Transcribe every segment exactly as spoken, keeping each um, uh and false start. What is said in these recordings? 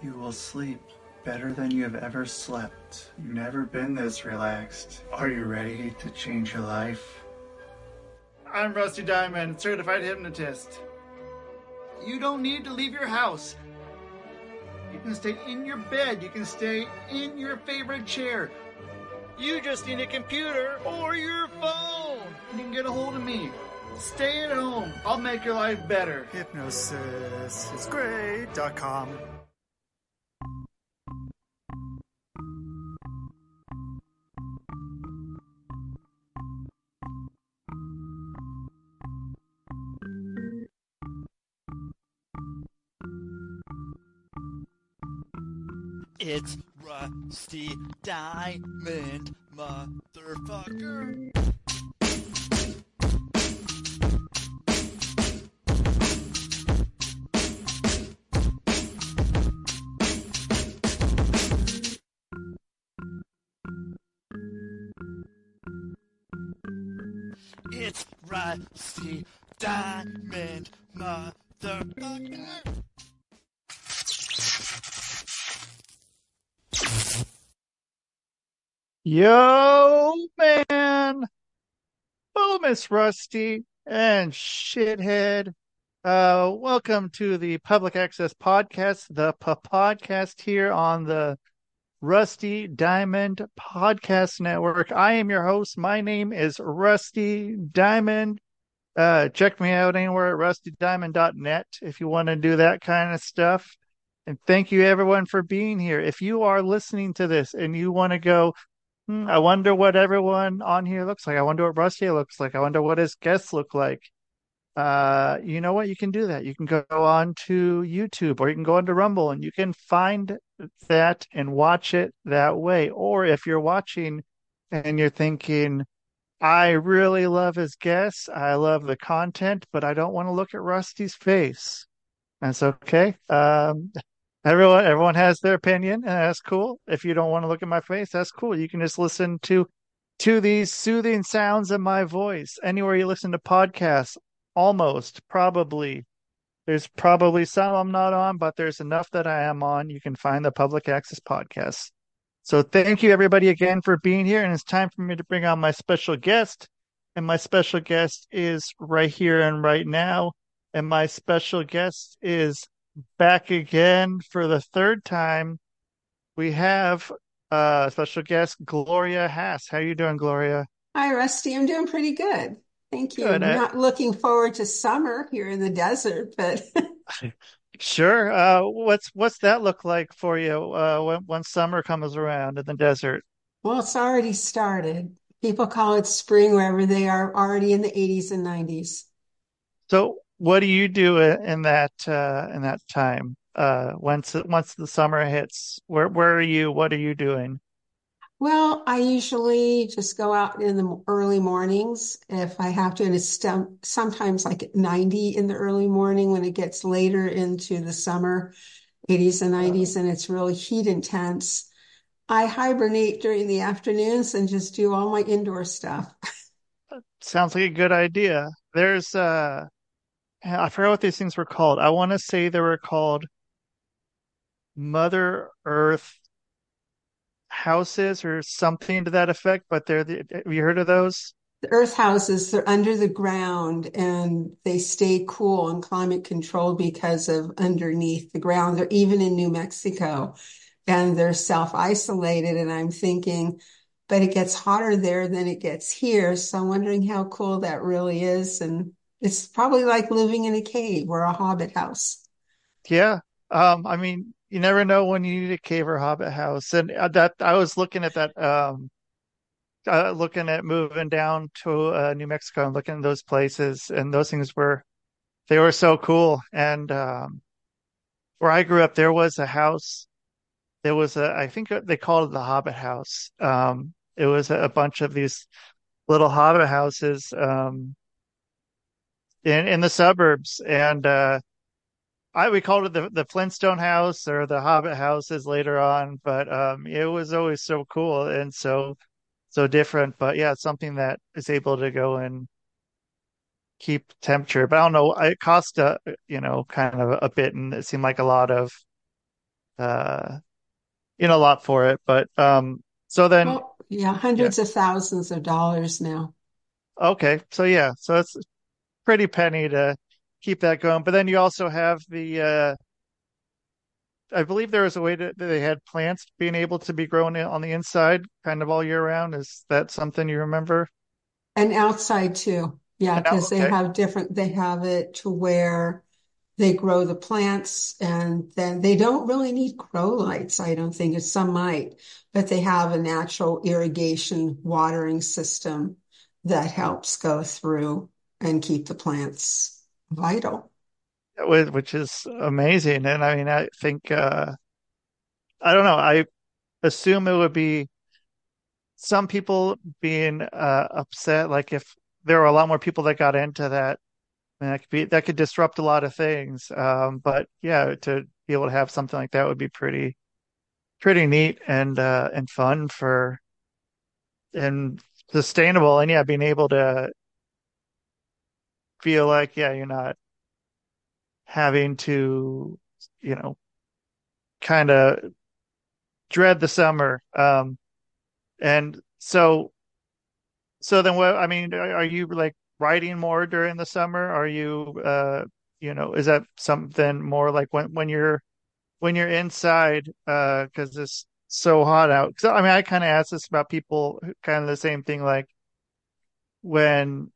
You will sleep better than you have ever slept. You've never been this relaxed. Are you ready to change your life? I'm Rusty Diamond, certified hypnotist. You don't need to leave your house. You can stay in your bed. You can stay in your favorite chair. You just need a computer or your phone. You can get a hold of me. Stay at home. I'll make your life better. Hypnosis is great dot com. It's Rusty Diamond, motherfucker. It's Rusty Diamond, motherfucker. Yo, man. Hello, Miss Rusty and Shithead. Uh, welcome to the Public Access Podcast, the P Podcast here on the Rusty Diamond Podcast Network. I am your host. My name is Rusty Diamond. Uh, check me out anywhere at rusty diamond dot net if you want to do that kind of stuff. And thank you, everyone, for being here. If you are listening to this and you want to go, Hmm, I wonder what everyone on here looks like. I wonder what Rusty looks like. I wonder what his guests look like. Uh, you know what? You can do that. You can go on to YouTube or you can go onto Rumble and you can find that and watch it that way. Or if you're watching and you're thinking, I really love his guests, I love the content, but I don't want to look at Rusty's face. That's okay. Um, Everyone, everyone has their opinion, and that's cool. If you don't want to look at my face, that's cool. You can just listen to to these soothing sounds of my voice. Anywhere you listen to podcasts, almost probably there's probably some I'm not on, but there's enough that I am on. You can find the public access podcasts. So thank you everybody again for being here, and it's time for me to bring on my special guest. And my special guest is right here and right now. And my special guest is back again for the third time. We have uh special guest Gloria Hass. How you doing, Gloria? Hi, Rusty. I'm doing pretty good. Thank you. Good. Uh, Not looking forward to summer here in the desert, but sure. Uh, what's what's that look like for you uh, when when summer comes around in the desert? well, it's already started. People call it spring wherever they are already in the eighties and nineties. So, what do you do i- in that uh, in that time? Uh, once once the summer hits, where where are you? What are you doing? Well, I usually just go out in the early mornings if I have to, and it's stem, sometimes like at ninety in the early morning when it gets later into the summer, eighties and Uh, nineties, and it's really heat intense. I hibernate during the afternoons and just do all my indoor stuff. Sounds like a good idea. There's uh, I forgot what these things were called. I want to say they were called Mother Earth houses or something to that effect, but they're the, have you heard of those? The earth houses, they're under the ground and they stay cool and climate controlled because of underneath the ground. They're even in New Mexico and they're self-isolated. And I'm thinking, but it gets hotter there than it gets here. So I'm wondering how cool that really is. And it's probably like living in a cave or a hobbit house. Yeah. Um, I mean, you never know when you need a cave or hobbit house. And uh, that I was looking at that, um, uh, looking at moving down to uh, New Mexico and looking at those places, and those things were they were so cool. And um, where I grew up, there was a house. There was a, I think they called it the Hobbit House. Um, it was a, a bunch of these little Hobbit houses um, in in the suburbs, and uh, I we called it the the Flintstone house or the Hobbit houses later on, but um, it was always so cool and so so different. But yeah, it's something that is able to go and keep temperature. But I don't know, it cost a you know kind of a bit, and it seemed like a lot of uh, you know, a lot for it. But um, so then, Well, yeah, yeah, hundreds of thousands of dollars now. okay, so yeah, so it's pretty penny to keep that going. But then you also have the, uh, I believe there was a way to, that they had plants being able to be grown in, on the inside kind of all year round. Is that something you remember? And outside too. Yeah, And now, because they okay, have different, they have it to where they grow the plants and then they don't really need grow lights, I don't think. Some might, but they have a natural irrigation watering system that helps go through and keep the plants vital. which which is amazing. And I mean, I think, uh, I don't know, I assume it would be some people being uh, upset, like if there were a lot more people that got into that, and that could be that could disrupt a lot of things. Um, but yeah, to be able to have something like that would be pretty pretty neat and uh, and fun for and sustainable. And yeah, being able to feel like yeah, you're not having to, you know, kind of dread the summer. Um, and so So then what, I mean, are are you like writing more during the summer? Are you uh you know, is that something more like when when you're when you're inside uh because it's so hot out? 'Cause, I mean, I kind of ask this about people who- kind of the same thing like when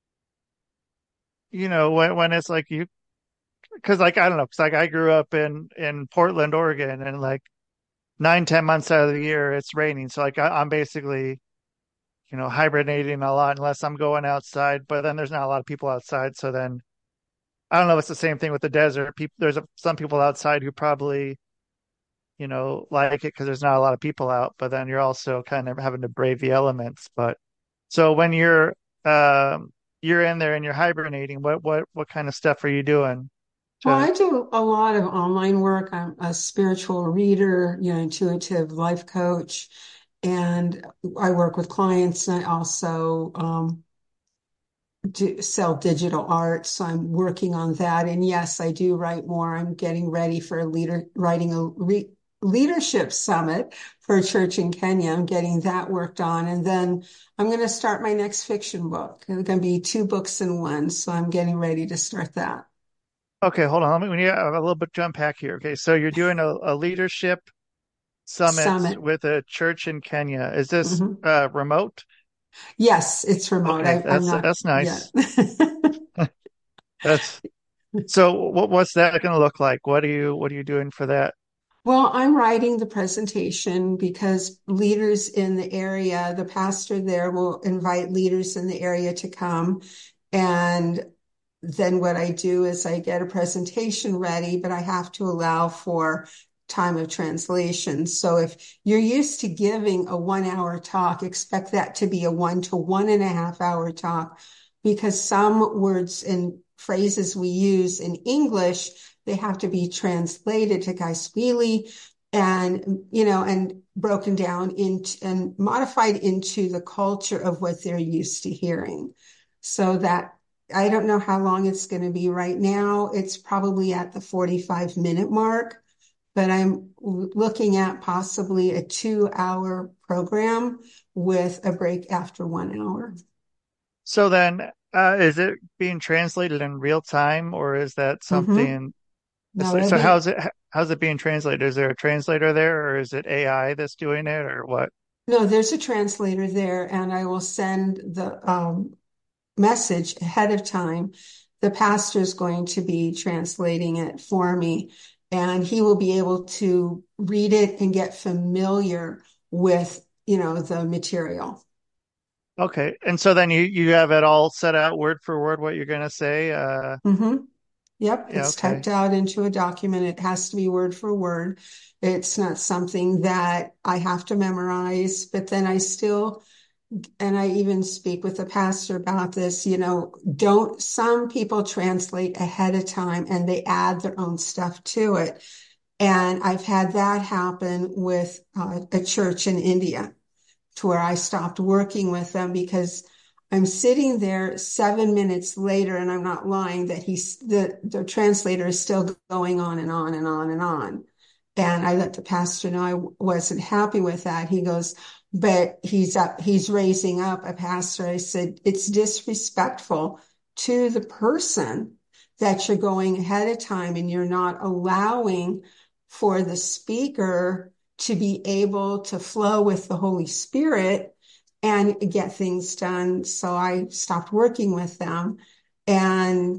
you know when when it's like you because like I don't know, 'cause like I grew up in in Portland, Oregon, and like nine, ten months out of the year it's raining. So like I, I'm basically you know, hibernating a lot unless I'm going outside. But then there's not a lot of people outside. So then I don't know. It's the same thing with the desert. People, there's a, some people outside who probably, you know, like it because there's not a lot of people out. But then you're also kind of having to brave the elements. But so when you're um you're in there and you're hibernating, what what what kind of stuff are you doing Well, to? I do a lot of online work. I'm a spiritual reader, you know, intuitive life coach, and I work with clients. And I also um, do sell digital art, so I'm working on that. And yes, I do write more. I'm getting ready for a leader writing a re, leadership summit for a church in Kenya. I'm getting that worked on, and then I'm going to start my next fiction book. It's going to be two books in one, so I'm getting ready to start that Okay, hold on. Let me, we need a little bit to unpack here. Okay, so you're doing a, a leadership summit summit. with a church in Kenya. Is this Mhm. uh, remote? Yes, it's remote. Okay, I, I'm that's not that's yet. nice. That's so what what's that going to look like? What are you what are you doing for that? Well, I'm writing the presentation because leaders in the area, the pastor there will invite leaders in the area to come. And then what I do is I get a presentation ready, but I have to allow for time of translation. So if you're used to giving a one hour talk, expect that to be a one to one and a half hour talk because some words and phrases we use in English, they have to be translated to Kiswahili and, you know, and broken down into and modified into the culture of what they're used to hearing. So that I don't know how long it's going to be right now. It's probably at the forty-five minute mark, but I'm looking at possibly a two hour program with a break after one hour. So then, uh, is it being translated in real time, or is that Mm-hmm. something? No, So, it'll so be, how's it how's it being translated? Is there a translator there, or is it A I that's doing it, or what? no, there's a translator there, and I will send the um, message ahead of time. The pastor is going to be translating it for me, and he will be able to read it and get familiar with, you know, the material. Okay, and so then you you have it all set out word for word what you're gonna say. Uh, hmm Yep, yeah, it's okay. typed out into a document. It has to be word for word. It's not something that I have to memorize, but then I still and I even speak with the pastor about this, you know, don't, some people translate ahead of time and they add their own stuff to it. And I've had that happen with uh, a church in India to where I stopped working with them because I'm sitting there seven minutes later and I'm not lying that he's the, the translator is still going on and on and on and on. And I let the pastor know I wasn't happy with that. He goes, but he's up, he's raising up a pastor. I said, it's disrespectful to the person that you're going ahead of time and you're not allowing for the speaker to be able to flow with the Holy Spirit and get things done. So I stopped working with them. And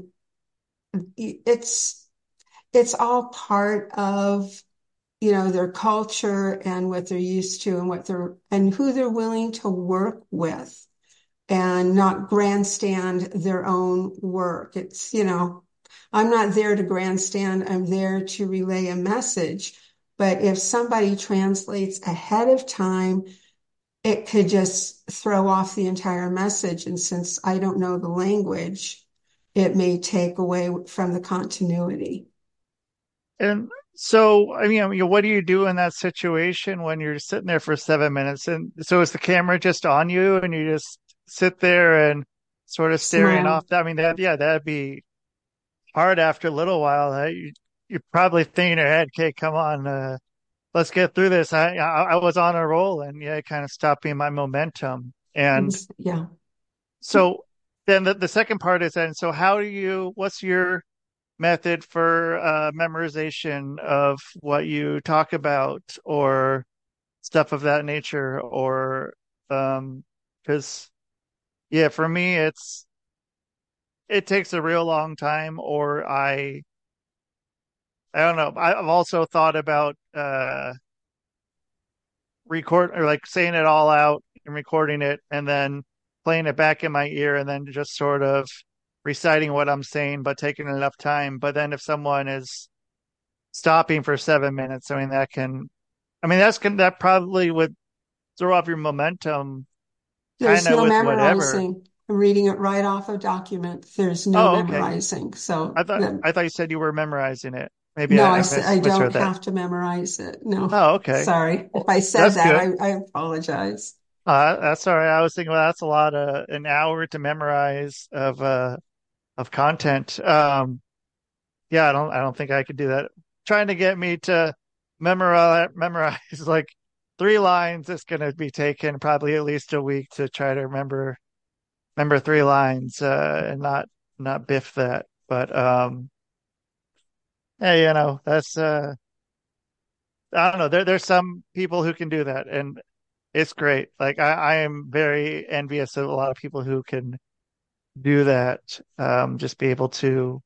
it's, it's all part of, you know, their culture and what they're used to and what they're, and who they're willing to work with and not grandstand their own work. It's, you know, I'm not there to grandstand. I'm there to relay a message. But if somebody translates ahead of time, it could just throw off the entire message. And since I don't know the language, it may take away from the continuity. And so, I mean, I mean, what do you do in that situation when you're sitting there for seven minutes? And so is the camera just on you and you just sit there and sort of staring Smile. off? I mean, that, yeah, that'd be hard after a little while. Uh, you, you're probably thinking in your head, okay, come on, uh, let's get through this. I, I, I was on a roll and yeah, it kind of stopped me in my momentum. And Yeah. so then the, the second part is then, so how do you, what's your method for uh, memorization of what you talk about or stuff of that nature? Or, um, because, yeah, for me, it's, it takes a real long time, or I, I don't know. I- I've also thought about uh, record or like saying it all out and recording it and then playing it back in my ear and then just sort of reciting what I'm saying, but taking enough time. But then if someone is stopping for seven minutes, I mean, that can, I mean, that's can, that probably would throw off your momentum kind There's of no with whatever. memorizing. I'm reading it right off a document. There's no Oh, okay. memorizing. So I thought, the, I thought you said you were memorizing it. Maybe no, I, I I said mis I don't misheard that. have to memorize it. No, Oh, okay. sorry. If Well, I said that's that, good. I, I apologize. Uh, that's all right. I was thinking, well, that's a lot of an hour to memorize of uh of content. Um, yeah, I don't, I don't think I could do that. Trying to get me to memorize memorize like three lines is going to be taking probably at least a week to try to remember remember three lines uh, and not not biff that. But um, hey, you know, that's uh, I don't know. There there's some people who can do that, and it's great. Like I, I am very envious of a lot of people who can do that. Um, just be able to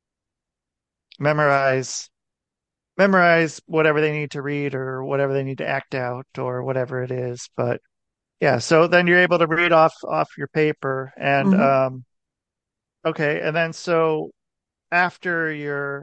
memorize memorize whatever they need to read or whatever they need to act out or whatever it is. But yeah, so then you're able to read off off your paper and Hmm. um, okay, and then so after your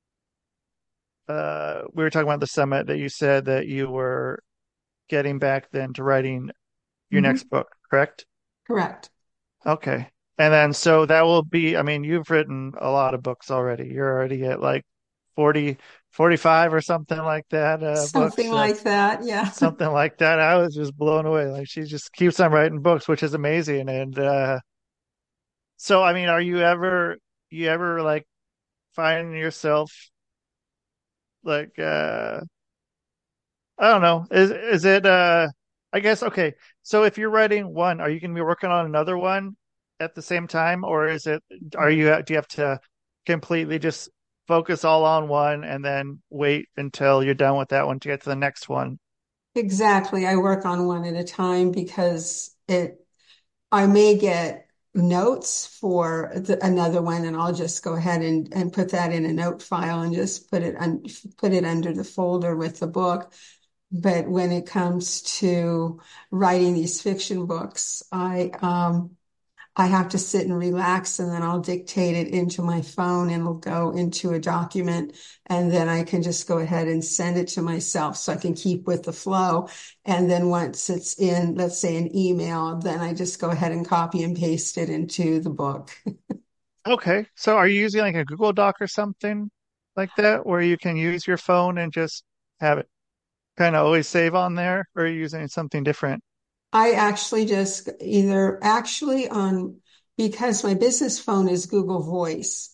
uh, we were talking about the summit that you said that you were getting back then to writing your Hmm. next book, correct? Correct. Okay. And then so that will be, I mean, you've written a lot of books already. You're already at like forty, forty-five or something like that, uh, Something books, uh, like that. Yeah. something like that. I was just blown away. Like she just keeps on writing books, which is amazing. And uh, so, I mean, are you ever, you ever like find yourself like, uh, I don't know, is is it, uh, I guess, okay. So if you're writing one, are you going to be working on another one at the same time, or is it, are you, do you have to completely just focus all on one and then wait until you're done with that one to get to the next one? Exactly. I work on one at a time because it, I may get notes for the, another one and I'll just go ahead and, and put that in a note file and just put it un, put it under the folder with the book. But when it comes to writing these fiction books, I um I have to sit and relax and then I'll dictate it into my phone and it'll go into a document and then I can just go ahead and send it to myself so I can keep with the flow. And then once it's in, let's say an email, then I just go ahead and copy and paste it into the book. Okay. So are you using like a Google Doc or something like that where you can use your phone and just have it kind of always save on there, or are you using something different? I actually just either actually on, because my business phone is Google Voice.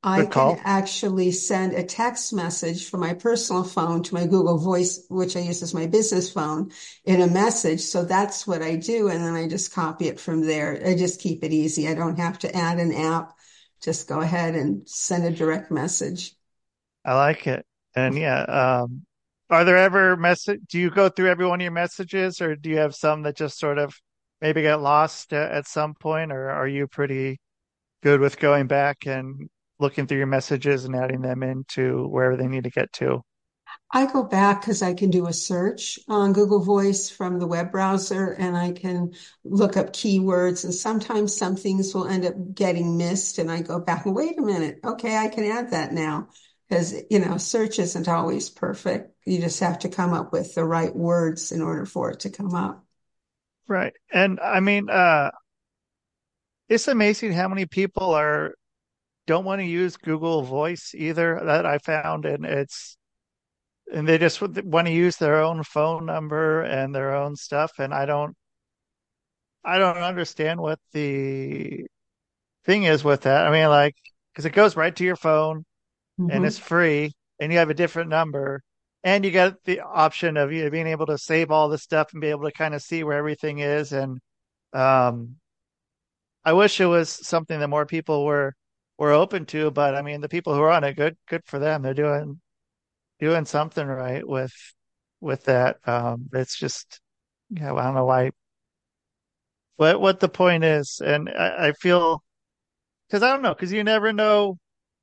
I Good can call. actually send a text message from my personal phone to my Google Voice, which I use as my business phone, in a message. So that's what I do. And then I just copy it from there. I just keep it easy. I don't have to add an app. Just go ahead and send a direct message. I like it. And yeah, um, are there ever message? Do you go through every one of your messages, or do you have some that just sort of maybe get lost at, at some point, or are you pretty good with going back and looking through your messages and adding them into wherever they need to get to? I go back because I can do a search on Google Voice from the web browser and I can look up keywords. And sometimes some things will end up getting missed. And I go back and wait a minute. Okay, I can add that now. Because, you know, search isn't always perfect. You just have to come up with the right words in order for it to come up. Right. And I mean, uh, it's amazing how many people are don't want to use Google Voice either that I found, and it's and they just want to use their own phone number and their own stuff, and I don't I don't understand what the thing is with that. I mean, like, because it goes right to your phone and it's Hmm. free, and you have a different number, and you get the option of you know, being able to save all this stuff and be able to kind of see where everything is. And um, I wish it was something that more people were were open to, but I mean, the people who are on it, good good for them. They're doing doing something right with with that. Um, it's just, yeah, I don't know why what what the point is, and I, I feel because I don't know because you never know.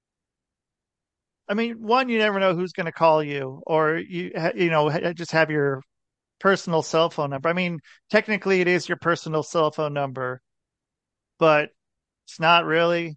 I mean, one, you never know who's going to call you, or you ha- you know ha- just have your personal cell phone number. I mean, technically, it is your personal cell phone number, but it's not really.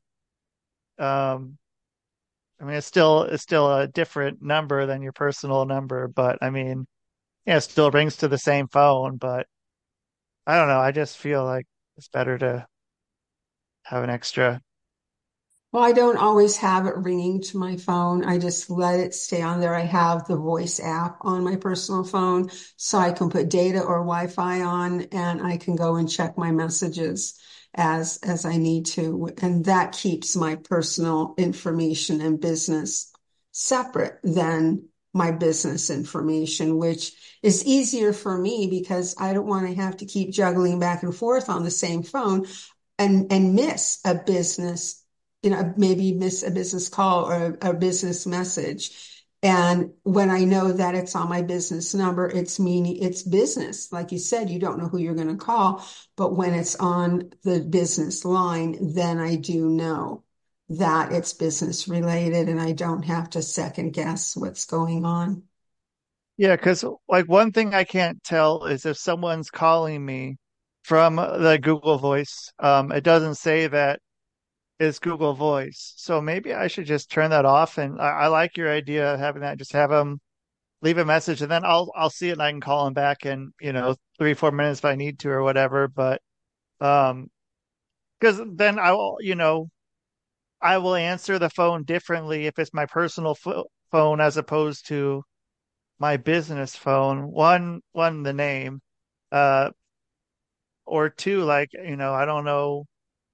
Um, I mean, it's still it's still a different number than your personal number, but I mean, yeah, it still rings to the same phone. But I don't know. I just feel like it's better to have an extra. Well, I don't always have it ringing to my phone. I just let it stay on there. I have the voice app on my personal phone, so I can put data or Wi-Fi on and I can go and check my messages as as I need to. And that keeps my personal information and business separate than my business information, which is easier for me because I don't want to have to keep juggling back and forth on the same phone and and miss a business, you know, maybe miss a business call or a, a business message. And when I know that it's on my business number, it's meaning it's business. Like you said, you don't know who you're going to call, but when it's on the business line, then I do know that it's business related and I don't have to second guess what's going on. Yeah, because like one thing I can't tell is if someone's calling me from the Google Voice, um, it doesn't say that it's Google Voice. So maybe I should just turn that off. And I, I like your idea of having that. Just have them leave a message, and then I'll I'll see it and I can call them back in, you know, three, four minutes if I need to or whatever. But um, because then I will, you know, I will answer the phone differently if it's my personal pho phone as opposed to my business phone. One, one, the name, uh, or two, like, you know, I don't know.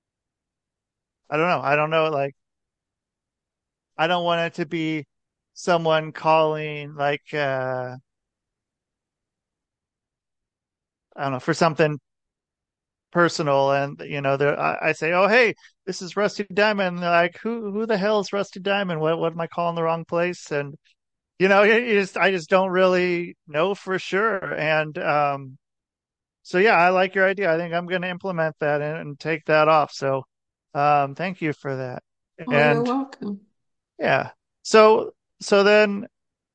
I don't know. I don't know. Like, I don't want it to be someone calling, like, uh, I don't know, for something personal. And, you know, there, I, I say, oh, hey, this is Rusty Diamond. And they're like, who, who the hell is Rusty Diamond? What, what am I calling the wrong place? And, you know, it, it just, I just don't really know for sure. And, um, So yeah, I like your idea. I think I'm going to implement that and, and take that off. So um, thank you for that. Oh, you're And welcome. yeah, so so then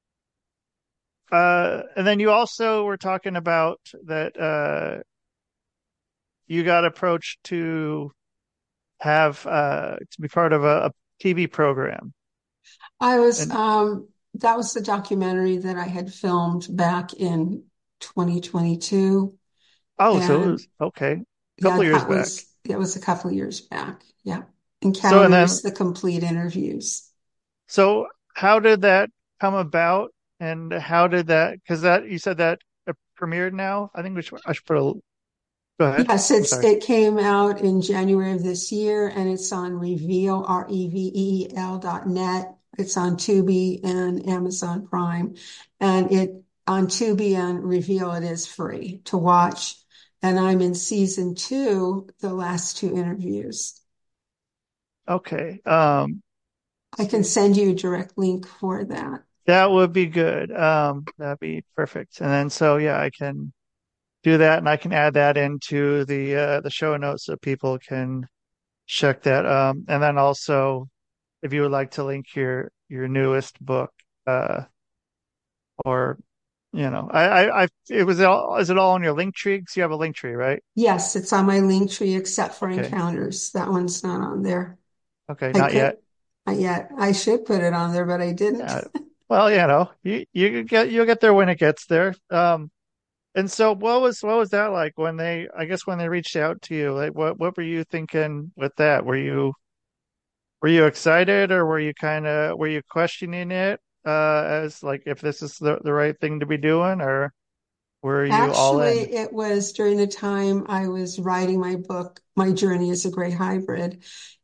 uh, and then you also were talking about that uh, you got approached to have uh, to be part of a, a T V program. I was, And um, that was the documentary that I had filmed back in twenty twenty-two. oh, so it And was okay, a yeah, couple years that back. was, that was a couple of years back. Yeah. So and then Encounters, the complete interviews. so how did that come about? And how did that? Because that you said that it premiered now. I think we should, I should put a Go ahead. Yes, I'm it's sorry. it came out in January of this year, and it's on Reveal, R E V E L dot net. It's on Tubi and Amazon Prime, and it on Tubi and Reveal it is free to watch. And I'm in season two, the last two interviews. Okay. Um, I can see. send you a direct link for that. That would be good. Um, that'd be perfect. And then so yeah, I can do that and I can add that into the uh the show notes so people can check that. Um, and then also if you would like to link your your newest book, uh, or you know, I I, I it was all is it all on your link tree? 'Cause you have a link tree, right? Yes, it's on my link tree except for Okay. encounters. That one's not on there. Okay, I not could, yet. not yet. I should put it on there, but I didn't. Yeah. Well, you know, you you get you'll get there when it gets there. Um, and so what was what was that like when they I guess when they reached out to you? Like what what were you thinking with that? Were you were you excited or were you kind of were you questioning it uh as like if this is the the right thing to be doing or were you all in? Actually, it was during the time I was writing my book, My Journey as a Gray Hybrid,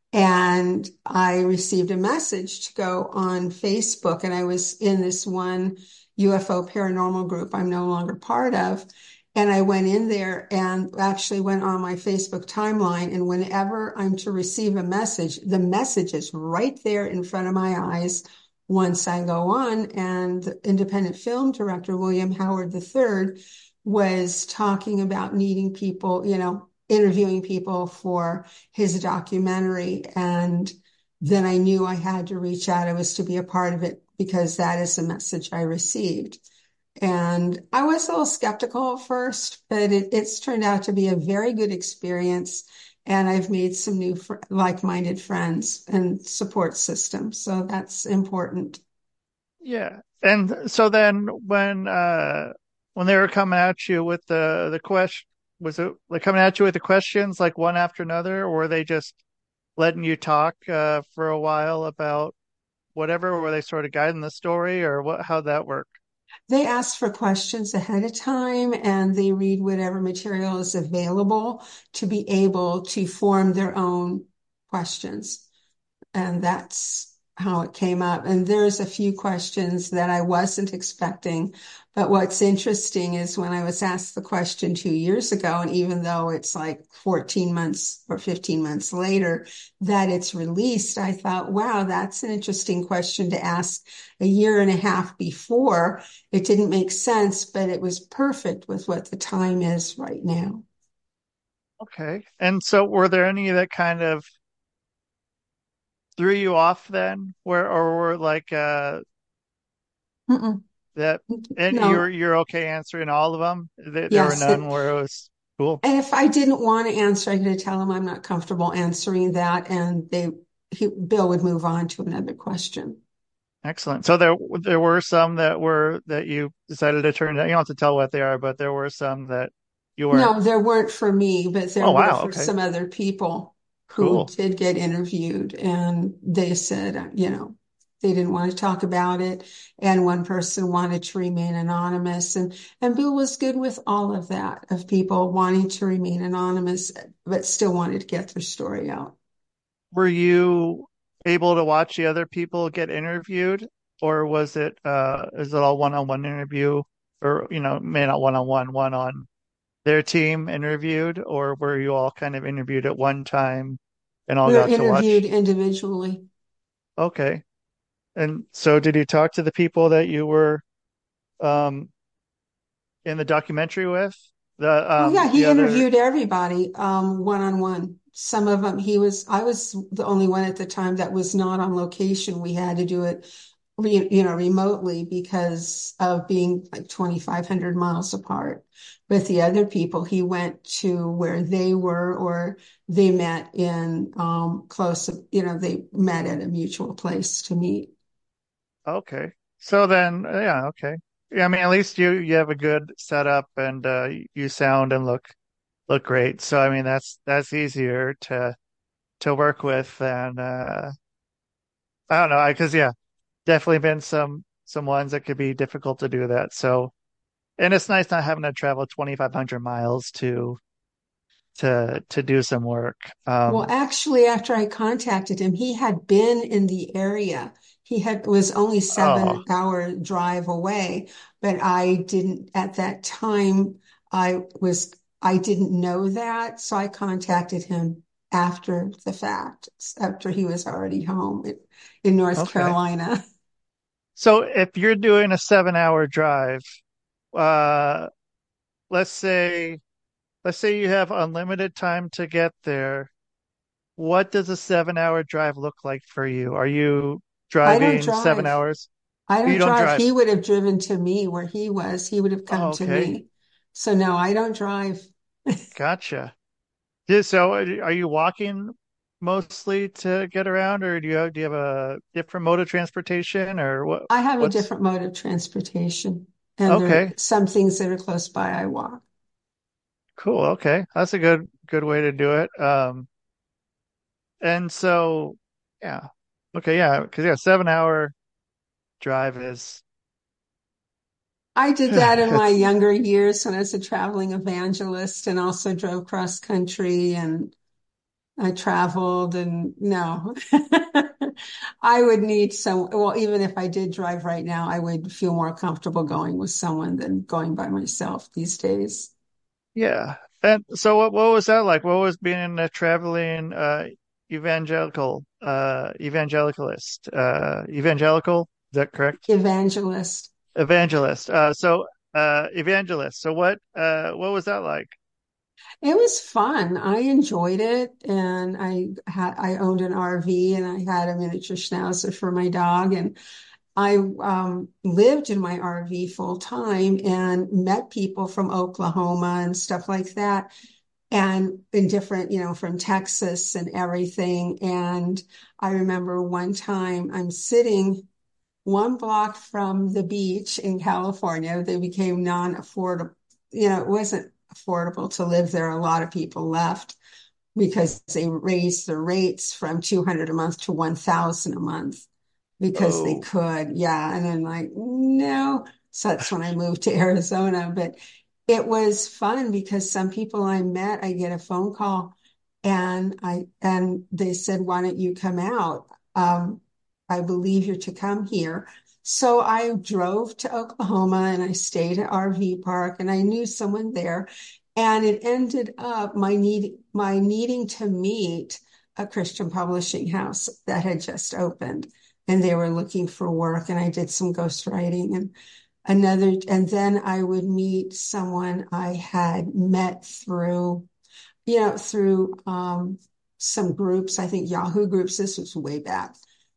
and I received a message to go on Facebook, and I was in this one U F O paranormal group I'm no longer part of. And I went in there and actually went on my Facebook timeline. And whenever I'm to receive a message, the message is right there in front of my eyes once I go on. And the independent film director, William Howard the third, was talking about needing people, you know, interviewing people for his documentary. And then I knew I had to reach out. I was to be a part of it because that is the message I received. And I was a little skeptical at first, but it, it's turned out to be a very good experience. And I've made some new fr- like-minded friends and support systems. So that's important. Yeah. And so then when uh when they were coming at you with the the question was it like coming at you with the questions like one after another or were they just letting you talk uh for a while about whatever? Or were they sort of guiding the story or what how'd that work? They ask for questions ahead of time and they read whatever material is available to be able to form their own questions. And that's how it came up. And there's a few questions that I wasn't expecting. But what's interesting is when I was asked the question two years ago, and even though it's like fourteen months or fifteen months later that it's released, I thought, wow, that's an interesting question to ask a year and a half before. It didn't make sense, but it was perfect with what the time is right now. Okay. And so were there any that kind of threw you off then where or were like uh Mm-mm. that and you're No, you're okay answering all of them? There, there were yes, none it, where it was cool. and if I didn't want to answer, I could tell him I'm not comfortable answering that, and they he, Bill would move on to another question. Excellent. So there there were some that were that you decided to turn down. You don't have to tell what they are, but there were some that you weren't. No, there weren't for me, but there Oh were wow, for okay. some other people who Cool. did get interviewed, and they said, uh, you know, they didn't want to talk about it, and one person wanted to remain anonymous, and and Bill was good with all of that, of people wanting to remain anonymous, but still wanted to get their story out. Were you able to watch the other people get interviewed, or was it uh is it all one-on-one interview, or you know, may not one-on-one, one on their team interviewed, or were you all kind of interviewed at one time and all We were got to interviewed watch? individually. Okay. And so did you talk to the people that you were um in the documentary with? The Oh yeah, um the he other interviewed everybody, um, one on one. Some of them, he was, I was the only one at the time that was not on location. We had to do it, re, you know, remotely because of being like twenty-five hundred miles apart. With the other people, he went to where they were, or they met in, um, close, you know, they met at a mutual place to meet. okay. So then yeah, okay. Yeah, I mean at least you you have a good setup and uh you sound and look look great. So I mean that's that's easier to to work with than uh I don't know, because yeah, definitely been some some ones that could be difficult to do that. So and it's nice not having to travel twenty-five hundred miles to to to do some work. Well, Um, actually, after I contacted him, he had been in the area. He had was only oh, seven hour drive away, but I didn't at that time. I was I didn't know that, so I contacted him after the fact, after he was already home in, in North okay. Carolina. So if you're doing a seven hour drive, uh, let's say let's say you have unlimited time to get there. What does a seven hour drive look like for you? Are you I don't driving seven drive. hours? I You don't don't drive. drive. He would have driven to me where he was. He would have come Oh, to okay. me. So no, I don't drive. Gotcha. Yeah, so are are you walking mostly to get around, or do you have, do you have a different mode of transportation, or what? I have a What's different mode of transportation, and there are okay? some things that are close by I walk. Cool. Okay, that's a good good way to do it. Um, and so yeah, okay, yeah, because yeah, seven hour drive is I did that in my it's younger years when I was a traveling evangelist and also drove cross country and I traveled and no, I would need some, well, even if I did drive right now, I would feel more comfortable going with someone than going by myself these days. yeah. And so what what was that like? What was being a traveling uh evangelical uh evangelicalist uh evangelical? Is that correct? Evangelist. Evangelist. Uh, so uh, evangelist. So what uh, what was that like? It was fun. I enjoyed it, and I had I owned an R V, and I had a miniature schnauzer for my dog, and I um, lived in my R V full time and met people from Oklahoma and stuff like that, and in different, you know, from Texas and everything. And I remember one time I'm sitting one block from the beach in California. They became non-affordable. You know, it wasn't affordable to live there. A lot of people left because they raised the rates from two hundred a month to one thousand a month because they Oh, could. Yeah. And I'm like, no. So that's when I moved to Arizona. But it was fun because some people I met, I get a phone call and I and they said, why don't you come out? Um, I believe you're to come here. So I drove to Oklahoma and I stayed at R V Park and I knew someone there. And it ended up my need my needing to meet a Christian publishing house that had just opened and they were looking for work and I did some ghostwriting and another and then I would meet someone I had met through you know through um, some groups. I think Yahoo groups. This was way back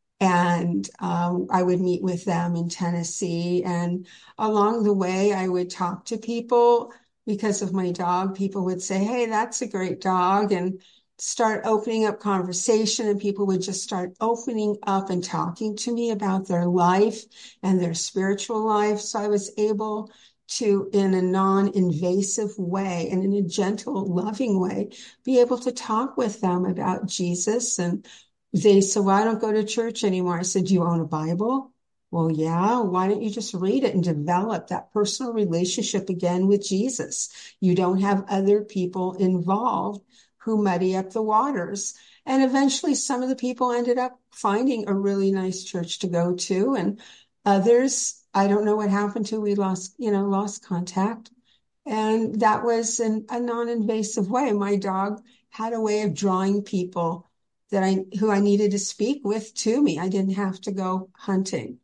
and um, I would meet with them in Tennessee. And along the way, I would talk to people because of my dog. People would say, "Hey, that's a great dog," and start opening up conversation. And people would just start opening up and talking to me about their life and their spiritual life. So I was able to, in a non-invasive way and in a gentle, loving way, be able to talk with them about Jesus and they said, well, I don't go to church anymore. I said, do you own a Bible? Well, yeah. Why don't you just read it and develop that personal relationship again with Jesus? You don't have other people involved who muddy up the waters. And eventually some of the people ended up finding a really nice church to go to. And others, I don't know what happened to, we lost, you know, lost contact. And that was in a non-invasive way. My dog had a way of drawing people that I who I needed to speak with to me. I didn't have to go hunting.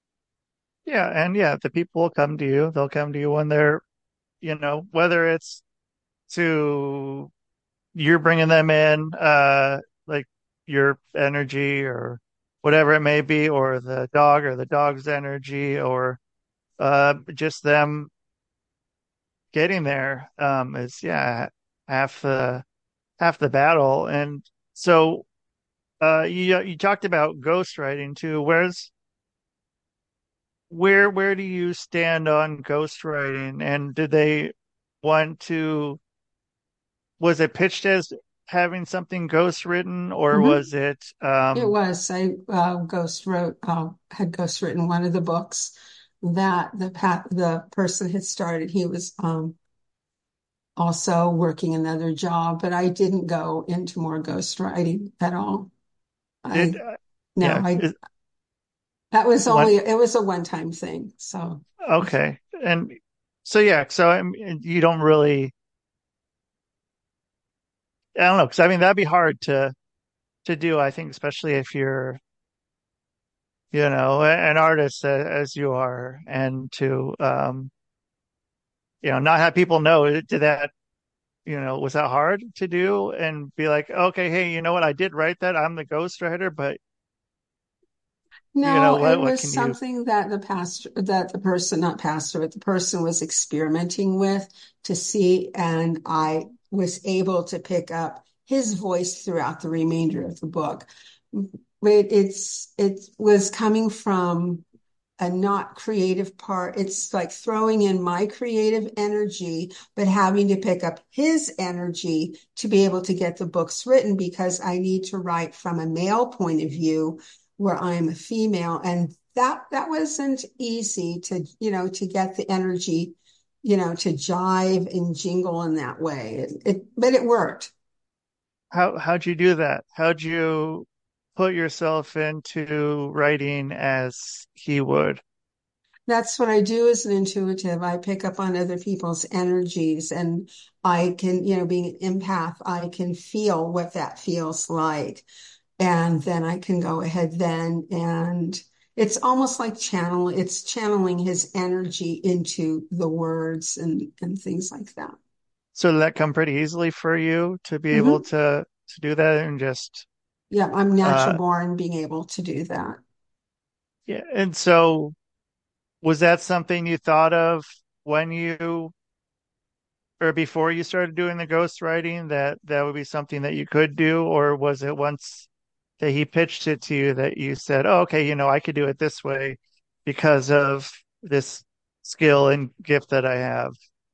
yeah, and yeah, the people will come to you. They'll come to you when they're, you know, whether it's to you're bringing them in, uh, like your energy or whatever it may be, or the dog or the dog's energy, or uh, just them getting there, um, is yeah, half the half the battle. And so uh you you talked about ghostwriting too. Where's where where do you stand on ghostwriting? And did they want to was it pitched as having something ghost written, or Mm-hmm. was it It um was. I uh, ghost wrote, uh, had ghost written one of the books that the pa- the person had started. He was um, also working another job, but I didn't go into more ghostwriting at all. Did I, uh, no, yeah, I, it, that was one only, it was a one-time thing. So, okay. And so yeah, so I mean, you don't really I don't know, because I mean that'd be hard to to do, I think, especially if you're, you know, an artist a- as you are, and to um, you know, not have people know. Did that, you know, was that hard to do? And be like, okay, hey, you know what? I did write that. I'm the ghostwriter, but you no, know it what? What was can you? something that the pastor, that the person, not pastor, but the person was experimenting with to see, and I was able to pick up his voice throughout the remainder of the book. It, it's, it was coming from a not creative part. It's like throwing in my creative energy, but having to pick up his energy to be able to get the books written because I need to write from a male point of view where I'm a female. And that, that wasn't easy to, you know, to get the energy, you know, to jive and jingle in that way. It, it but it worked. How how'd you do that? How'd you put yourself into writing as he would? That's what I do as an intuitive. I pick up on other people's energies and I can, you know, being an empath, I can feel what that feels like. And then I can go ahead then and it's almost like channel, it's channeling his energy into the words and, and things like that. So did that come pretty easily for you to be able Hmm. to to do that and just Yeah, I'm natural uh born being able to do that. yeah. And so was that something you thought of when you or before you started doing the ghostwriting, that that would be something that you could do, or was it once that he pitched it to you that you said, "Oh, okay, you know, I could do it this way because of this skill and gift that I have."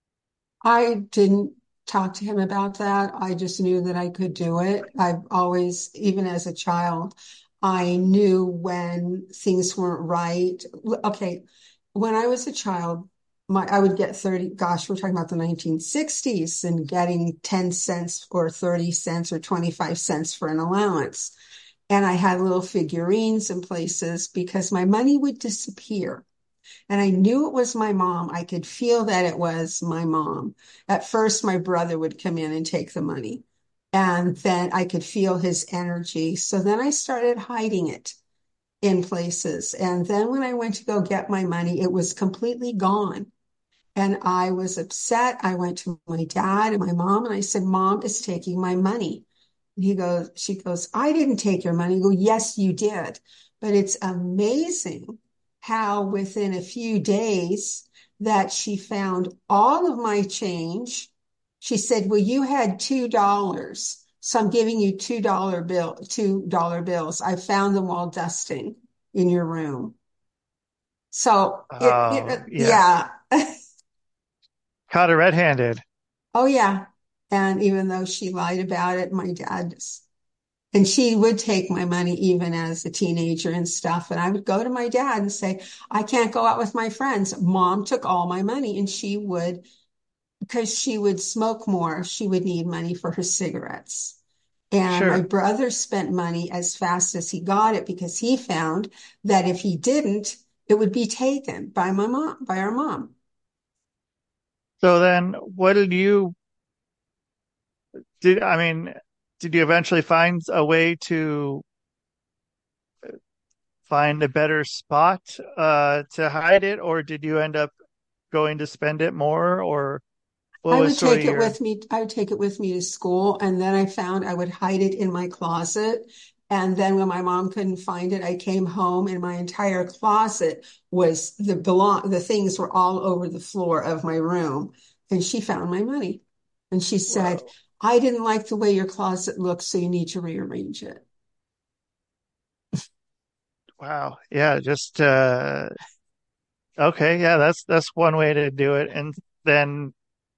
I didn't talk to him about that. I just knew that I could do it. I've always, even as a child, I knew when things weren't right. Okay, when I was a child, my I would get thirty, gosh, we're talking about the nineteen sixties and getting ten cents or thirty cents or twenty-five cents for an allowance. And I had little figurines in places because my money would disappear. And I knew it was my mom. I could feel that it was my mom. At first, my brother would come in and take the money. And then I could feel his energy. So then I started hiding it in places. And then when I went to go get my money, it was completely gone. And I was upset. I went to my dad and my mom and I said, Mom is taking my money. And he goes, she goes, I didn't take your money. I go, yes, you did. But it's amazing how within a few days that she found all of my change. She said, well, you had two dollars. So I'm giving you two dollar bill, two dollar bills. I found them while dusting in your room. So it, Oh, it yeah. yeah. Caught it red-handed. Oh yeah. And even though she lied about it, my dad just, and she would take my money even as a teenager and stuff. And I would go to my dad and say, I can't go out with my friends. Mom took all my money and she would, because she would smoke more, she would need money for her cigarettes. And my Sure. brother spent money as fast as he got it because he found that if he didn't, it would be taken by my mom, by our mom. So then what did you did I mean, did you eventually find a way to find a better spot uh to hide it, or did you end up going to spend it more, or what I was would sort of take it your with me. I would take it with me to school. And then I found I would hide it in my closet. And then when my mom couldn't find it, I came home and my entire closet was the belong, the things were all over the floor of my room. And she found my money. And she said, Whoa. I didn't like the way your closet looks, so you need to rearrange it. Wow. Yeah, just uh okay, yeah, that's that's one way to do it. And then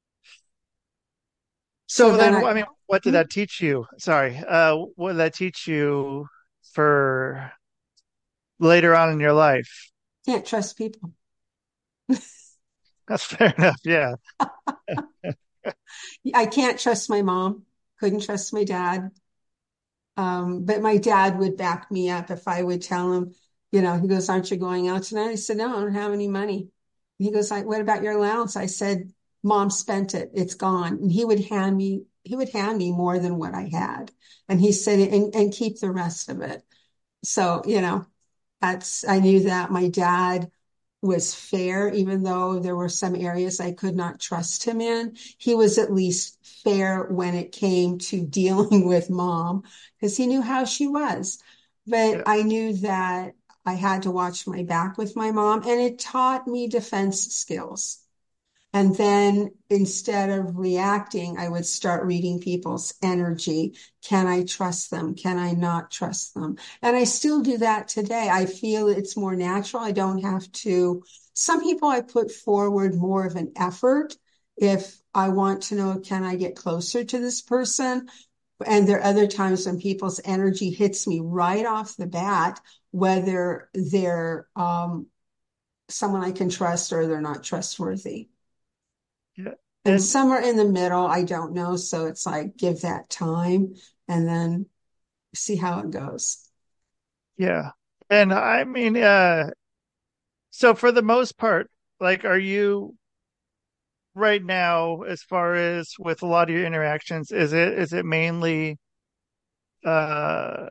So so then then I I mean, what did hmm, that teach you? Sorry. Uh what did that teach you for later on in your life? can't trust people. That's fair enough. Yeah. I can't trust my mom. Couldn't trust my dad. Um, but my dad would back me up if I would tell him, you know, he goes, aren't you going out tonight? I said, no, I don't have any money. He goes, like, what about your allowance? I said, mom spent it. It's gone. And he would hand me, he would hand me more than what I had. And he said, and, and keep the rest of it. So, you know, that's, I knew that my dad was fair, even though there were some areas I could not trust him in. He was at least fair when it came to dealing with mom because he knew how she was. But Yeah. I knew that I had to watch my back with my mom, and it taught me defense skills. And then instead of reacting, I would start reading people's energy. Can I trust them? Can I not trust them? And I still do that today. I feel it's more natural. I don't have to. Some people I put forward more of an effort if I want to know, can I get closer to this person? And there are other times when people's energy hits me right off the bat, whether they're um, someone I can trust or they're not trustworthy. Yeah. And And somewhere in the middle, I don't know. So it's like, give that time and then see how it goes. yeah. And I mean, uh, so for the most part, like, are you right now, as far as with a lot of your interactions, is it is it mainly uh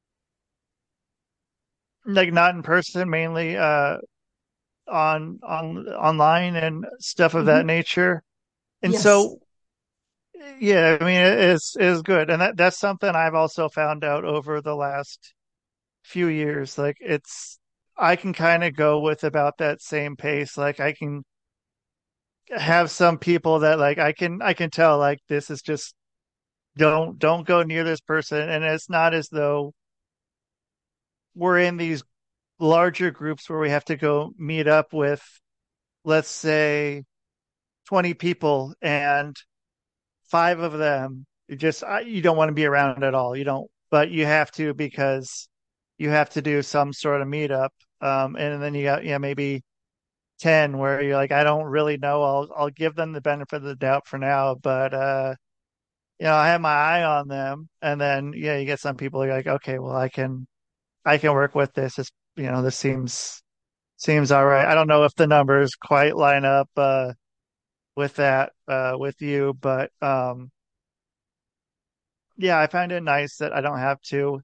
like not in person, mainly uh on on online and stuff of that Mhm. nature? And Yes. so yeah, I mean it is is good. And that that's something I've also found out over the last few years. Like it's I can kind of go with about that same pace. Like I can have some people that like I can I can tell like this is just don't don't go near this person, and it's not as though we're in these larger groups where we have to go meet up with, let's say, twenty people and five of them you just you don't want to be around at all. You don't, but you have to because you have to do some sort of meetup. Um, and then you got, yeah, maybe ten where you're like, I don't really know. I'll, I'll give them the benefit of the doubt for now, but, uh, you know, I have my eye on them. And then, yeah, you get some people you're like, okay, well, I can, I can work with this. It's, you know, this seems, seems all right. I don't know if the numbers quite line up, uh, with that, uh, with you, but, um, yeah, I find it nice that I don't have to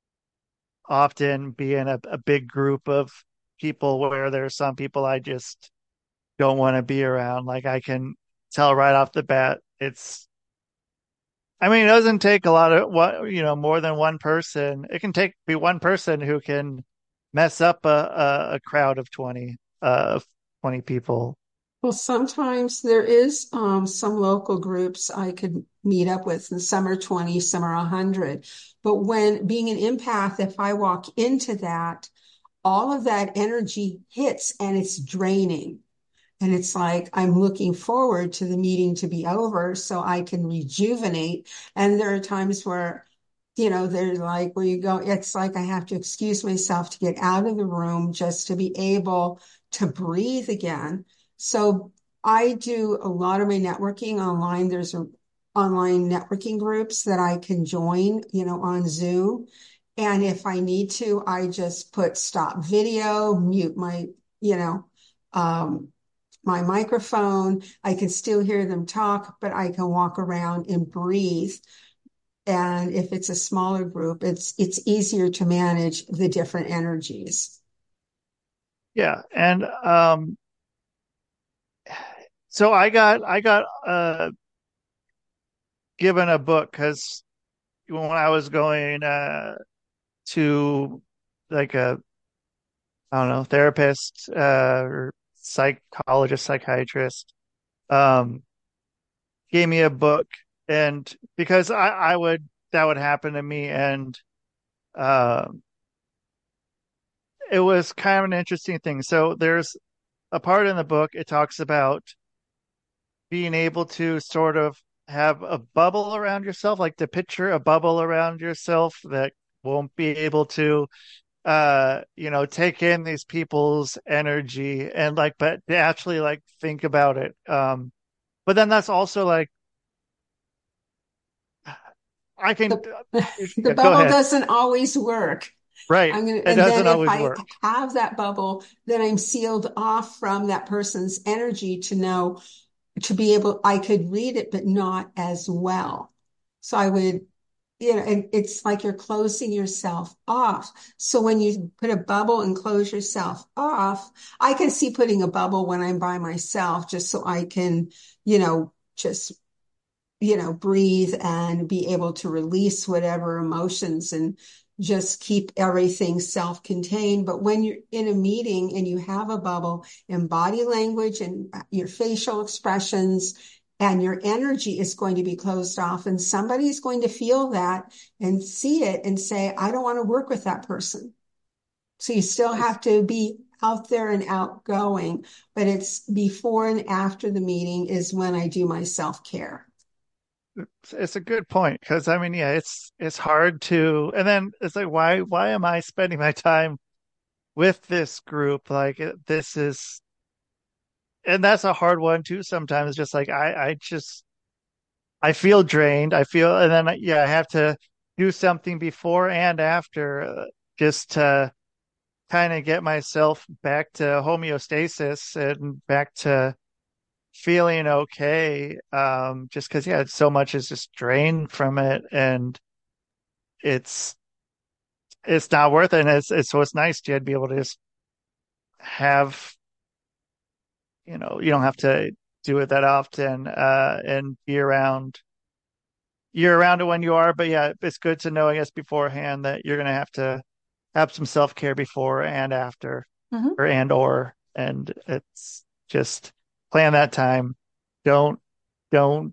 often be in a, a big group of people where there's some people I just don't want to be around. Like I can tell right off the bat, it's, I mean, it doesn't take a lot of what, you know, more than one person. It can take be one person who can mess up a, a, a crowd of twenty, uh, twenty people. Well, sometimes there is um, some local groups I could meet up with, and some are twenty, some are one hundred. But when being an empath, if I walk into that, all of that energy hits and it's draining. And it's like I'm looking forward to the meeting to be over so I can rejuvenate. And there are times where, you know, they're like, where you go, it's like I have to excuse myself to get out of the room just to be able to breathe again. So I do a lot of my networking online. There's a online networking groups that I can join, you know, on Zoom. And if I need to, I just put stop video, mute my, you know, um, my microphone. I can still hear them talk, but I can walk around and breathe. And if it's a smaller group, it's it's easier to manage the different energies. Yeah. And um so I got I got uh given a book because when I was going uh to like a I don't know, therapist, uh, or psychologist, psychiatrist, um, gave me a book, and because I, I would that would happen to me, and um, it was kind of an interesting thing. So there's a part in the book it talks about being able to sort of have a bubble around yourself, like to picture a bubble around yourself that won't be able to uh you know take in these people's energy and like but to actually like think about it um but then that's also like I can, The, the yeah, go bubble ahead. doesn't always work. Right. I'm gonna, It and then doesn't if always I work. have that bubble, then I'm sealed off from that person's energy to know, to be able, I could read it, but not as well. So I would, you know, and it's like you're closing yourself off. So when you put a bubble and close yourself off, I can see putting a bubble when I'm by myself, just so I can, you know, just, you know, breathe and be able to release whatever emotions and just keep everything self-contained. But when you're in a meeting and you have a bubble and body language and your facial expressions and your energy is going to be closed off, and somebody's going to feel that and see it and say, I don't want to work with that person. So you still have to be out there and outgoing, but it's before and after the meeting is when I do my self-care. It's a good point because I mean, yeah, it's it's hard to, and then it's like, why why am I spending my time with this group? Like it- this is, and that's a hard one too. Sometimes just like I I just I feel drained. I feel, and then yeah, I have to do something before and after uh, just to kind of get myself back to homeostasis and back to feeling okay. Um, just because yeah, so much is just drained from it, and it's it's not worth it. And it's, it's so it's nice to be able to just have, you know, you don't have to do it that often, uh, and be around, you're around it when you are. But yeah, it's good to know, I guess, beforehand that you're going to have to have some self-care before and after, Mhm. or and or, and it's just plan that time. Don't, don't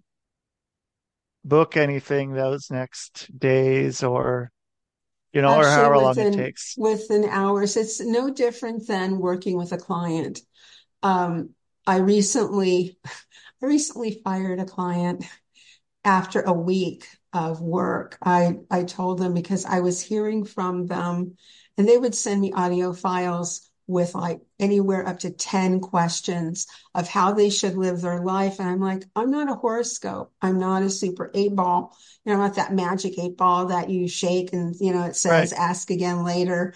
book anything those next days or, you know, or Actually, however long it within takes. within hours, it's no different than working with a client. Um, I recently, I recently fired a client after a week of work. I I told them because I was hearing from them, and they would send me audio files with like anywhere up to ten questions of how they should live their life. And I'm like, I'm not a horoscope. I'm not a super eight ball. You know, I'm not that magic eight ball that you shake and, you know, it Right. says ask again later.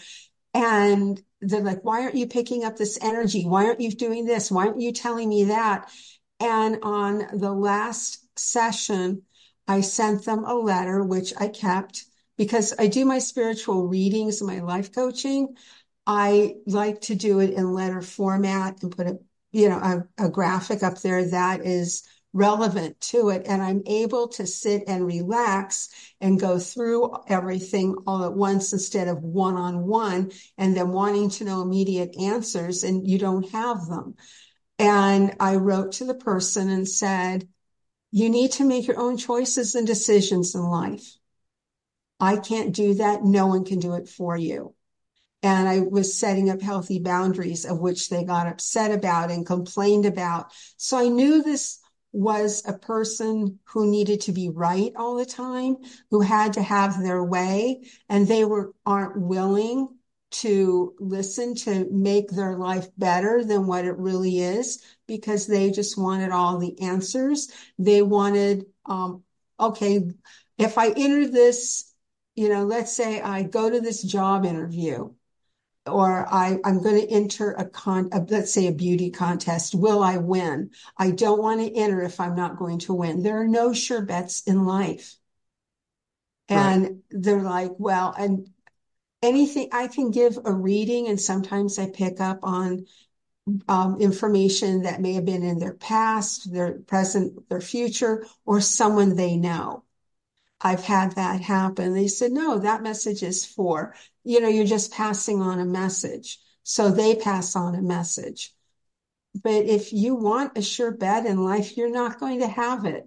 And they're like, why aren't you picking up this energy? Why aren't you doing this? Why aren't you telling me that? And on the last session, I sent them a letter, which I kept because I do my spiritual readings and my life coaching. I like to do it in letter format and put a, you know, a, a graphic up there that is relevant to it. And I'm able to sit and relax and go through everything all at once instead of one on one and then wanting to know immediate answers and you don't have them. And I wrote to the person and said, you need to make your own choices and decisions in life. I can't do that. No one can do it for you. And I was setting up healthy boundaries of which they got upset about and complained about. So I knew this was a person who needed to be right all the time, who had to have their way, and they were aren't willing to listen to make their life better than what it really is because they just wanted all the answers. They wanted, um, okay, if I enter this, you know, let's say I go to this job interview or I, I'm going to enter a con, a, let's say a beauty contest. Will I win? I don't want to enter if I'm not going to win. There are no sure bets in life. Right. And they're like, well, and anything I can give a reading, and sometimes I pick up on um, information that may have been in their past, their present, their future, or someone they know. I've had that happen. They said, no, that message is for, you know, you're just passing on a message. So they pass on a message. But if you want a sure bet in life, you're not going to have it.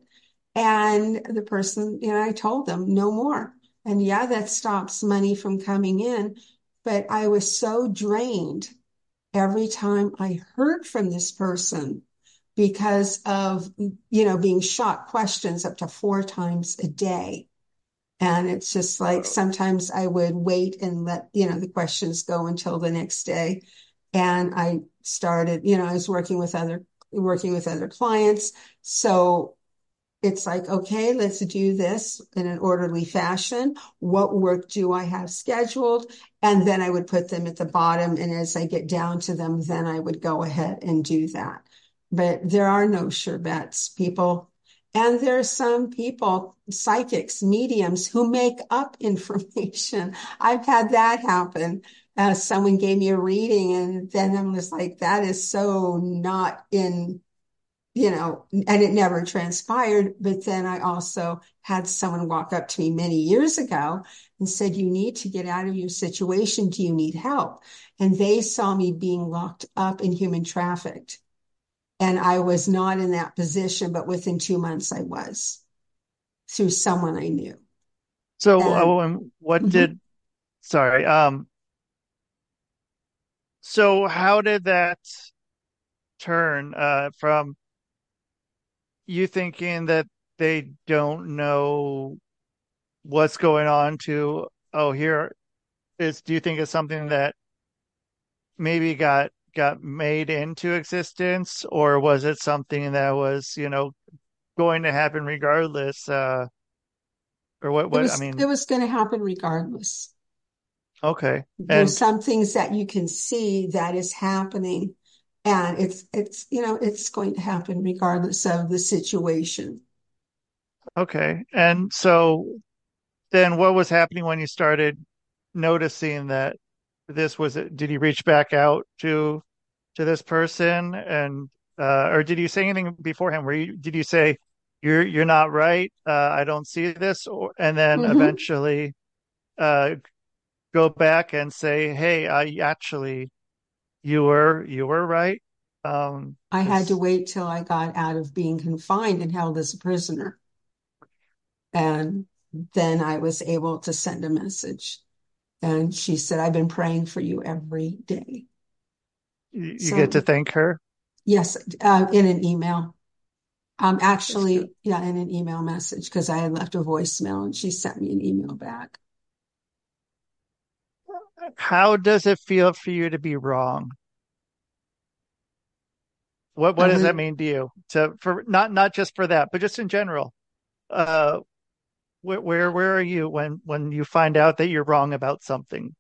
And the person, you know, I told them no more. And yeah, that stops money from coming in. But I was so drained every time I heard from this person because of, you know, being shot questions up to four times a day. And it's just like Uh, sometimes I would wait and let, you know, the questions go until the next day. And I started, you know, I was working with other, working with other clients. So it's like, okay, let's do this in an orderly fashion. What work do I have scheduled? And then I would put them at the bottom. And as I get down to them, then I would go ahead and do that. But there are no sure bets, people. And there are some people, psychics, mediums, who make up information. I've had that happen. Uh, someone gave me a reading, and then I was like, that is so not in, you know, and it never transpired. But then I also had someone walk up to me many years ago and said, you need to get out of your situation. Do you need help? And they saw me being locked up and human trafficked. And I was not in that position, but within two months I was, through someone I knew. So, And um, what mhm. did, sorry, um, so how did that turn, uh, from you thinking that they don't know what's going on to, oh, here is, do you think it's something that maybe got got made into existence, or was it something that was, you know, going to happen regardless? Uh, or what, It what, I was it mean, was going to happen regardless. okay. There's And some things that you can see that is happening, and it's it's you know it's going to happen regardless of the situation. okay. And so then what was happening when you started noticing that this was, did you reach back out to to this person, and uh or did you say anything beforehand? Where you did you say you're you're not right, uh I don't see this, or and then Hmm. eventually uh go back and say, hey, I actually, you were you were right? Um I had to is wait till I got out of being confined and held as a prisoner, and then I was able to send a message. And she said, I've been praying for you every day. you, you get to So, thank her. yes, uh, in an email. Um, That's good. actually, yeah, in an email message, because I had left a voicemail and she sent me an email back. How does it feel for you to be wrong? What I what does that would, mean to you? To for not not just for that, but just in general. Uh, where where where are you when when you find out that you're wrong about something?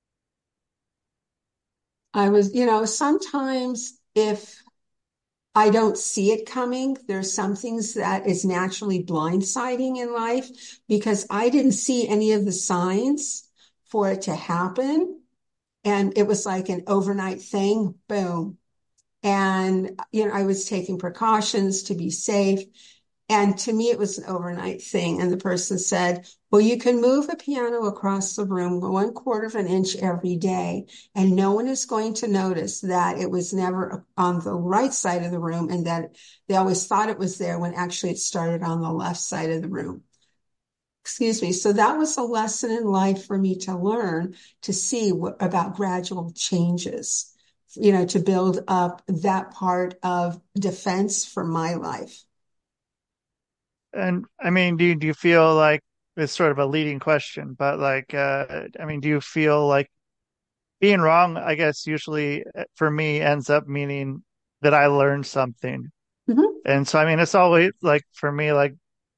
I was, you know, sometimes if I don't see it coming, there's some things that is naturally blindsiding in life because I didn't see any of the signs for it to happen. And it was like an overnight thing, boom. And, you know, I was taking precautions to be safe. And to me, it was an overnight thing. And the person said, well, you can move a piano across the room one quarter of an inch every day, and no one is going to notice that it was never on the right side of the room and that they always thought it was there when actually it started on the left side of the room. Excuse me. So that was a lesson in life for me to learn, to see what, about gradual changes, you know, to build up that part of defense for my life. And I mean, do you, do you feel like it's sort of a leading question, but like, uh, I mean, do you feel like being wrong, I guess, usually uh, for me ends up meaning that I learned something. Mhm. And so, I mean, it's always like for me, like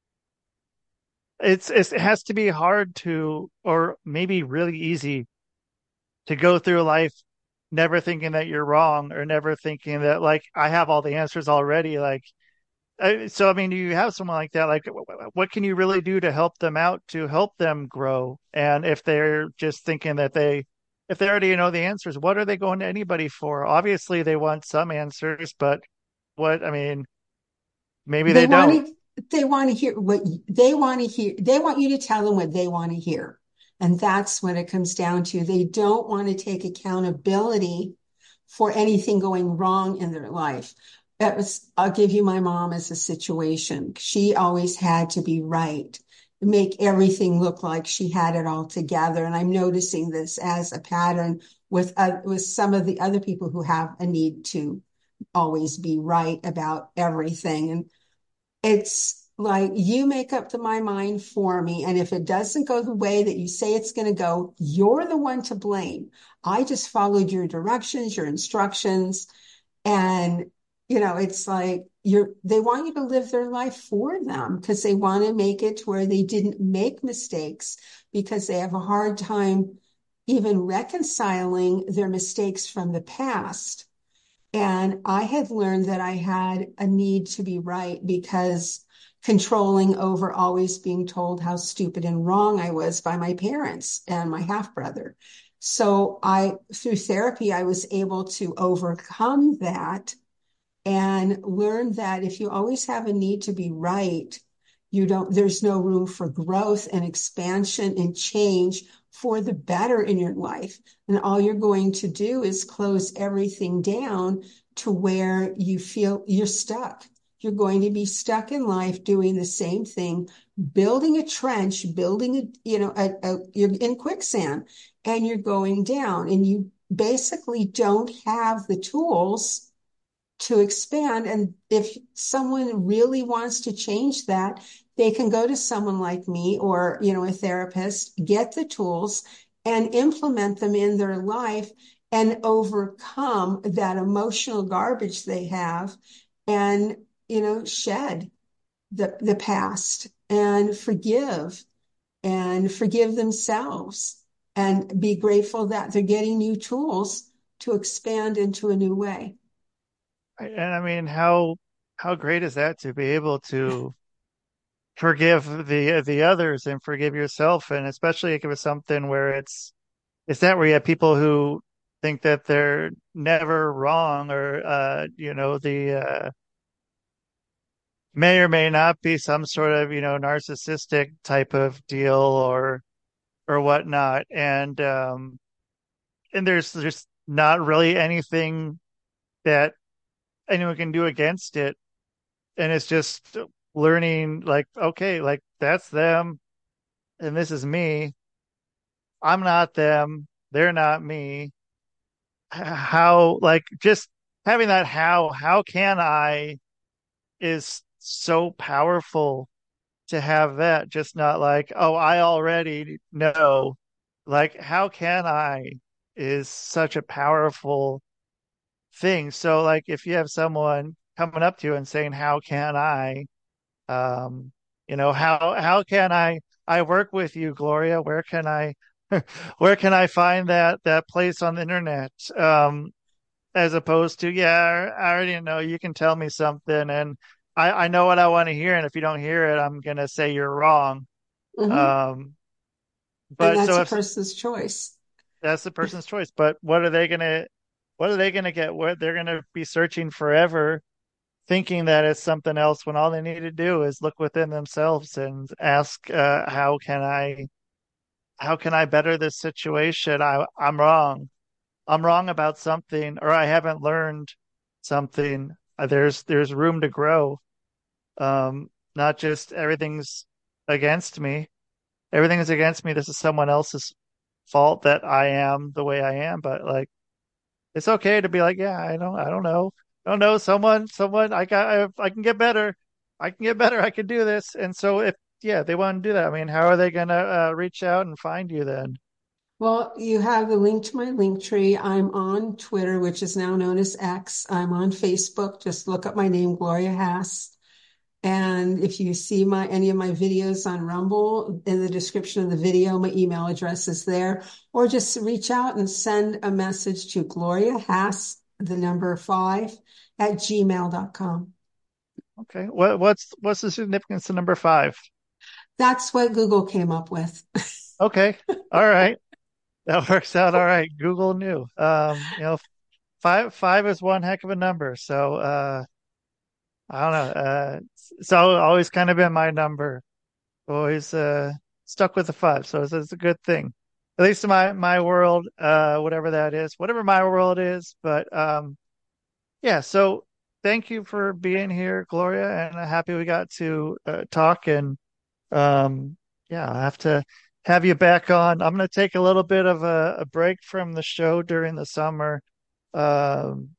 it's, it's it has to be hard to, or maybe really easy to go through life never thinking that you're wrong, or never thinking that like I have all the answers already. Like, I, so I mean, you have someone like that. Like, what can you really do to help them out, to help them grow? And if they're just thinking that they, if they already know the answers, what are they going to anybody for? Obviously, they want some answers, but what, I mean, maybe They they want don't. to, they want to hear what they want to hear. They want you to tell them what they want to hear. And that's what it comes down to. They don't want to take accountability for anything going wrong in their life. That was, I'll give you my mom as a situation. She always had to be right, make everything look like she had it all together. And I'm noticing this as a pattern with, uh, with some of the other people who have a need to always be right about everything. And it's like you make up to my mind for me. And if it doesn't go the way that you say it's going to go, you're the one to blame. I just followed your directions, your instructions. And, you know, it's like you're they want you to live their life for them because they want to make it to where they didn't make mistakes because they have a hard time even reconciling their mistakes from the past. And I had learned that I had a need to be right because controlling over always being told how stupid and wrong I was by my parents and my half brother. So I, through therapy, I was able to overcome that and learn that if you always have a need to be right, you don't, there's no room for growth and expansion and change for the better in your life. And all you're going to do is close everything down to where you feel you're stuck. You're going to be stuck in life doing the same thing, building a trench, building a, you know, a, a, you're in quicksand and you're going down and you basically don't have the tools to expand. And if someone really wants to change that, they can go to someone like me or, you know, a therapist, get the tools and implement them in their life and overcome that emotional garbage they have and, you know, shed the, the past and forgive and forgive themselves and be grateful that they're getting new tools to expand into a new way. And I mean, how how great is that to be able to forgive the the others and forgive yourself, and especially if it was something where it's it's that where you have people who think that they're never wrong, or uh, you know, the uh, may or may not be some sort of, you know, narcissistic type of deal or or whatnot, and um, and there's there's not really anything that anyone can do against it, and it's just learning like, okay, like that's them and this is me. I'm not them, they're not me. How, like, just having that how how can I is so powerful, to have that, just not like, oh, I already know. Like, how can I is such a powerful thing. So like if you have someone coming up to you and saying, how can I, um, you know, how how can I I work with you, Gloria? Where can I where can I find that that place on the internet? Um, as opposed to, yeah, I already know, you can tell me something and I, I know what I want to hear, and if you don't hear it, I'm gonna say you're wrong. Mm-hmm. Um, And but that's so a if person's choice. that's the person's choice, but what are they gonna what are they gonna get? What they're gonna be searching forever, thinking that it's something else, when all they need to do is look within themselves and ask, uh, how can I how can I better this situation? I I'm wrong. I'm wrong about something, or I haven't learned something. Uh, There's there's room to grow. Um, not just everything's against me. Everything is against me. This is someone else's fault that I am the way I am. But like, it's okay to be like, yeah, I don't, I don't know, I don't know. Someone, someone, I got, I, I can get better. I can get better. I can do this. And so if, yeah, they want to do that, I mean, how are they gonna uh, reach out and find you then? Well, you have the link to my link tree. I'm on Twitter, which is now known as X. I'm on Facebook. Just look up my name, Gloria Hass. And if you see my any of my videos on Rumble, in the description of the video, my email address is there. Or just reach out and send a message to Gloria Hass, the number five, at gmail dot com. Okay, what what's what's the significance of number five? That's what Google came up with. Okay, all right, that works out all right. Google knew. Um, you know, five five is one heck of a number. So uh, I don't know. Uh, it's al- always kind of been my number. Always uh stuck with the five, so it's, it's a good thing. At least in my my world, uh, whatever that is, whatever my world is. But um, yeah. So thank you for being here, Gloria, and I'm happy we got to uh, talk. And um, yeah, I'll have to have you back on. I'm gonna take a little bit of a, a break from the show during the summer, um,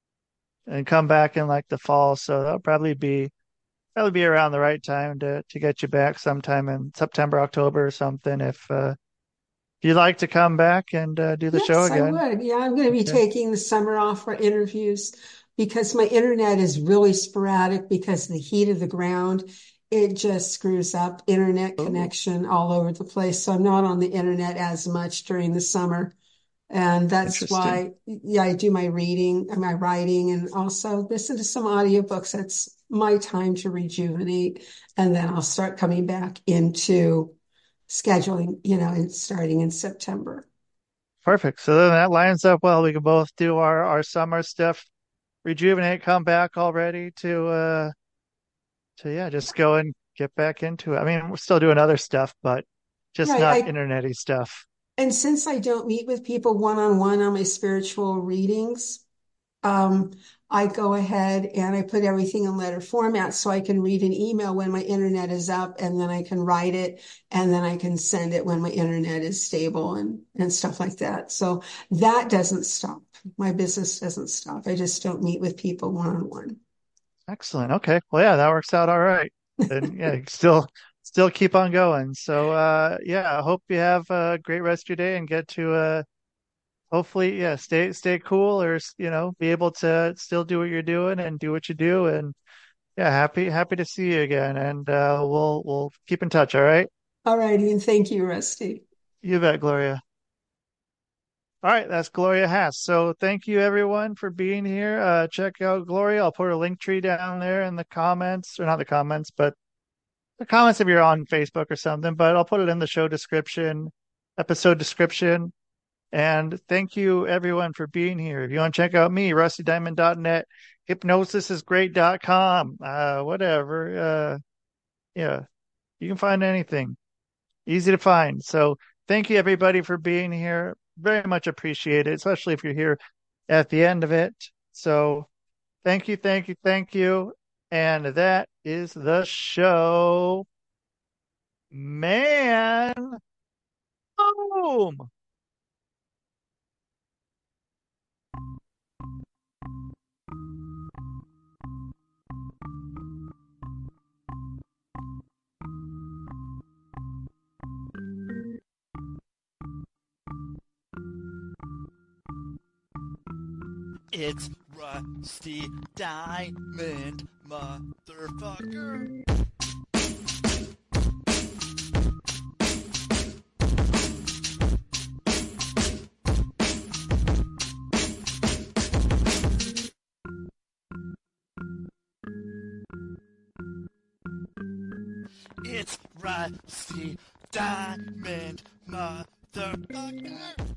and come back in like the fall. So that'll probably be probably be around the right time to to get you back sometime in September, October or something. If uh, if you'd like to come back and uh, do the show Yes, I again. would. Yeah, I'm going to be Okay. taking the summer off for interviews. because my internet is really sporadic because of the heat of the ground. It just screws up internet connection all over the place. So I'm not on the internet as much during the summer. And that's why, yeah, I do my reading and my writing and also listen to some audiobooks. That's my time to rejuvenate. And then I'll start coming back into scheduling, you know, and starting in September. Perfect. So then that lines up well. We can both do our, our summer stuff, rejuvenate, come back all ready to, uh, to, yeah, just go and get back into it. I mean, we're still doing other stuff, but just Right. not I, internet-y stuff. and since I don't meet with people one-on-one on my spiritual readings, um, I go ahead and I put everything in letter format so I can read an email when my internet is up, and then I can write it, and then I can send it when my internet is stable and, and stuff like that. So that doesn't stop. My business doesn't stop. I just don't meet with people one-on-one. Excellent. Okay. Well, yeah, that works out all right. And yeah, still, still keep on going. So, uh, yeah, I hope you have a great rest of your day and get to, uh, hopefully, yeah, stay, stay cool or, you know, be able to still do what you're doing and do what you do. And yeah, happy, happy to see you again. And, uh, we'll, we'll keep in touch. All right. All righty. And thank you, Rusty. You bet, Gloria. All right, that's Gloria Hass. So thank you everyone for being here. Uh, check out Gloria. I'll put a link tree down there in the comments, or not the comments, but the comments if you're on Facebook or something. But I'll put it in the show description, episode description. And thank you everyone for being here. If you want to check out me, rusty diamond dot net, hypnosis is great dot com, uh, whatever. Uh, yeah, you can find anything. Easy to find. So thank you everybody for being here. Very much appreciated, especially if you're here at the end of it. So thank you, thank you, thank you. And that is the show. Man. Boom. It's Rusty Diamond, motherfucker. It's Rusty Diamond, motherfucker.